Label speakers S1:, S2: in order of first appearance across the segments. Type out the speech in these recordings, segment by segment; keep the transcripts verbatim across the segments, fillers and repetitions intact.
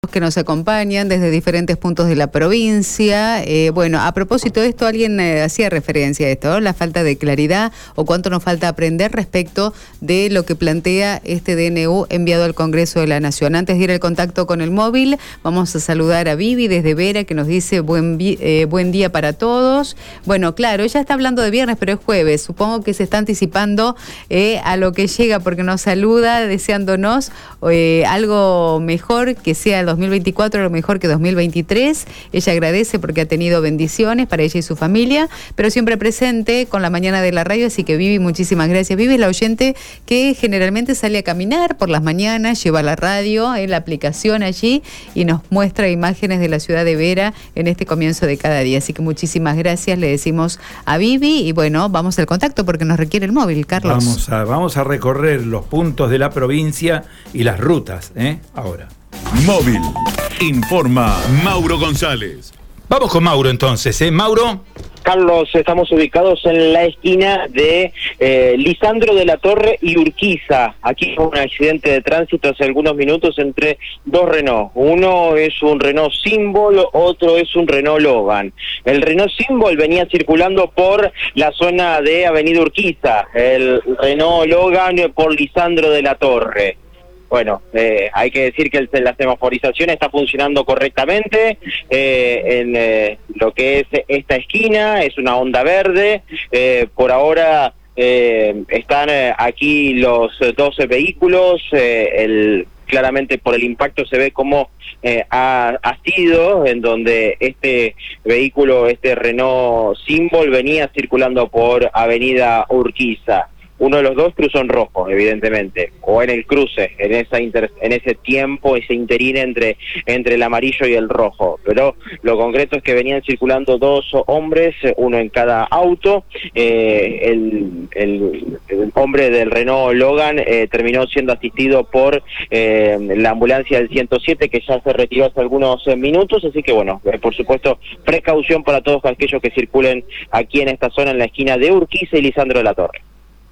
S1: que nos acompañan desde diferentes puntos de la provincia. Eh, bueno, a propósito de esto, alguien eh, hacía referencia a esto, ¿no? La falta de claridad o cuánto nos falta aprender respecto de lo que plantea este D N U enviado al Congreso de la Nación. Antes de ir al contacto con el móvil, vamos a saludar a Vivi desde Vera, que nos dice buen, eh, buen día para todos. Bueno, claro, ella está hablando de viernes, pero es jueves. Supongo que se está anticipando eh, a lo que llega, porque nos saluda deseándonos eh, algo mejor, que sea el dos mil veinticuatro, lo mejor que dos mil veintitrés. Ella agradece porque ha tenido bendiciones para ella y su familia, pero siempre presente con la mañana de la radio, así que Vivi, muchísimas gracias. Vivi es la oyente que generalmente sale a caminar por las mañanas, lleva la radio en la aplicación allí y nos muestra imágenes de la ciudad de Vera en este comienzo de cada día, así que muchísimas gracias, le decimos a Vivi. Y bueno, vamos al contacto porque nos requiere el móvil, Carlos.
S2: Vamos a, vamos a recorrer los puntos de la provincia y las rutas, ¿eh? Ahora.
S3: Móvil. Informa Mauro González.
S2: Vamos con Mauro entonces, ¿eh? Mauro.
S4: Carlos, estamos ubicados en la esquina de eh, Lisandro de la Torre y Urquiza. Aquí hubo un accidente de tránsito hace algunos minutos entre dos Renault. Uno es un Renault Symbol, otro es un Renault Logan. El Renault Symbol venía circulando por la zona de Avenida Urquiza, el Renault Logan por Lisandro de la Torre. Bueno, eh, hay que decir que el, la semaforización está funcionando correctamente eh, en eh, lo que es esta esquina, es una onda verde. Eh, por ahora eh, están eh, aquí los doce vehículos, eh, el, claramente por el impacto se ve cómo eh, ha, ha sido, en donde este vehículo, este Renault Symbol, venía circulando por Avenida Urquiza. Uno de los dos cruzó en rojo, evidentemente, o en el cruce, en esa inter, en ese tiempo, ese interín entre, entre el amarillo y el rojo. Pero lo concreto es que venían circulando dos hombres, uno en cada auto. Eh, el, el, el hombre del Renault Logan eh, terminó siendo asistido por eh, la ambulancia del ciento siete, que ya se retiró hace algunos eh, minutos. Así que bueno, eh, por supuesto, precaución para todos aquellos que circulen aquí en esta zona, en la esquina de Urquiza y Lisandro de la Torre.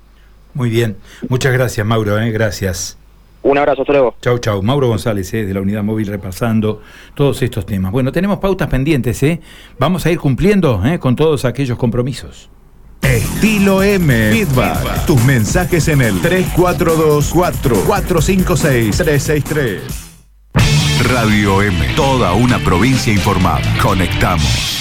S2: Muy bien, muchas gracias, Mauro, ¿eh? Gracias.
S4: Un abrazo, hasta luego.
S2: Chau, chau. Mauro González, ¿eh? De la Unidad Móvil, repasando todos estos temas. Bueno, tenemos pautas pendientes, ¿eh? Vamos a ir cumpliendo ¿eh? con todos aquellos compromisos.
S3: Estilo M. Feedback. Tus mensajes en el tres cuatro dos, cuatro cuatro cinco seis, tres seis tres. Radio M. Toda una provincia informada. Conectamos.